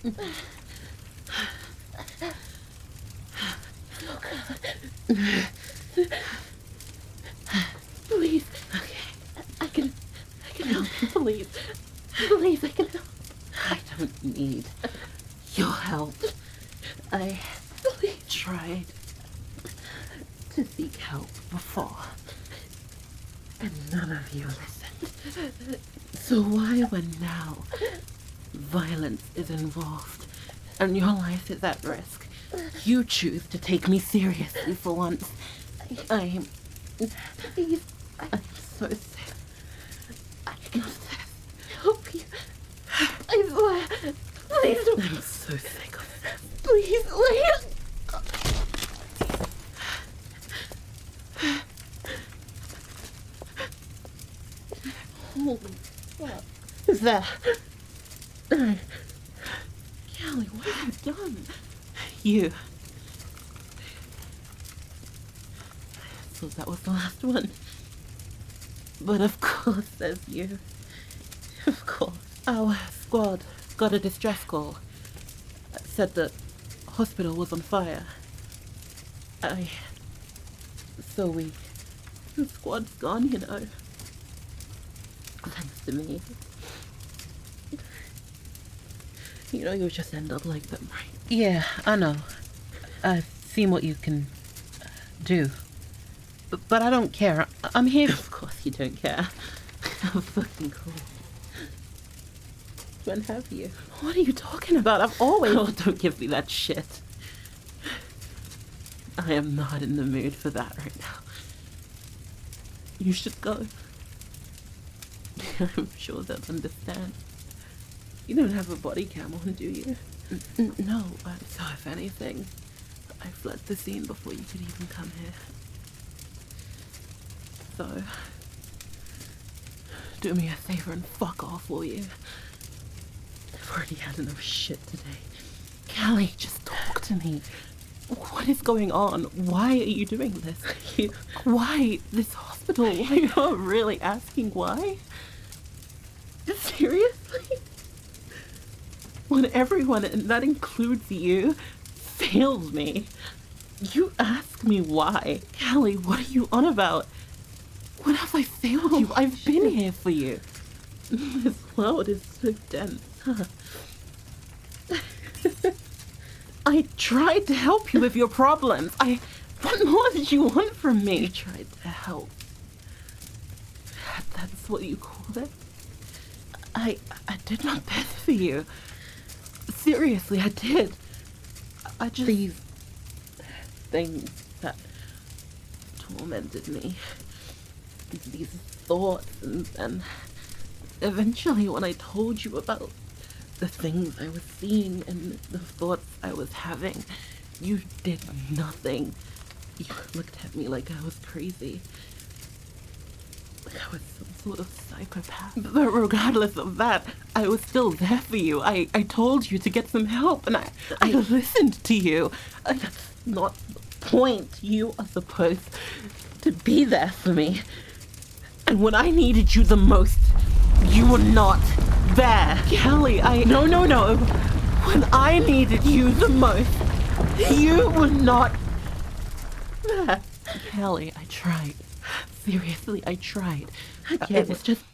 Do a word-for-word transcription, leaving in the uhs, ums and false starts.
Please. Okay. I can... I can help you. Please. Please, I can help. I don't need your help. I Please. tried to seek help before, and none of you listened. So why, when now violence is involved and your life is at risk, you choose to take me seriously for once? I'm... Please. I'm so sick. I can help you. I swear. Please don't. I'm so sick of this. Please, wait. Holy fuck. Is that... Callie, what have you done? You. So that was the last one. But of course there's you. Of course. Our squad got a distress call. Said the hospital was on fire. I... So we... The squad's gone, you know. Thanks to me. You know, you'll just end up like them, right? Yeah, I know. I've seen what you can do. But, but I don't care. I, I'm here. Of course you don't care. How fucking cool. When have you? What are you talking about? I've always... Oh, don't give me that shit. I am not in the mood for that right now. You should go. I'm sure they'll understand. You don't have a body cam on, do you? N- no, uh, so if anything, I fled the scene before you could even come here. So, do me a favor and fuck off, will you? I've already had enough shit today. Callie, just talk to me. What is going on? Why are you doing this? You, why this hospital? Why you're really asking why? Seriously? When everyone, and that includes you, fails me, you ask me why. Callie, what are you on about? What have I failed you? I've shit. been here for you. This world is so dense, huh? I tried to help you with your problems. I... What more did you want from me? You tried to help. That's what you called it? I... I did my best for you. Seriously, I did. I just... These things that tormented me. These thoughts, and then eventually when I told you about the things I was seeing and the thoughts I was having, you did nothing. You looked at me like I was crazy. Like I was some sort of psychopath. But regardless of that, I was still there for you. I, I told you to get some help, and I, I listened to you. Uh, That's not the point. You are supposed to be there for me. And when I needed you the most, you were not there. Callie, I... No, no, no. When I needed you the most, you were not there. Callie, I tried. Seriously, I tried. I it was just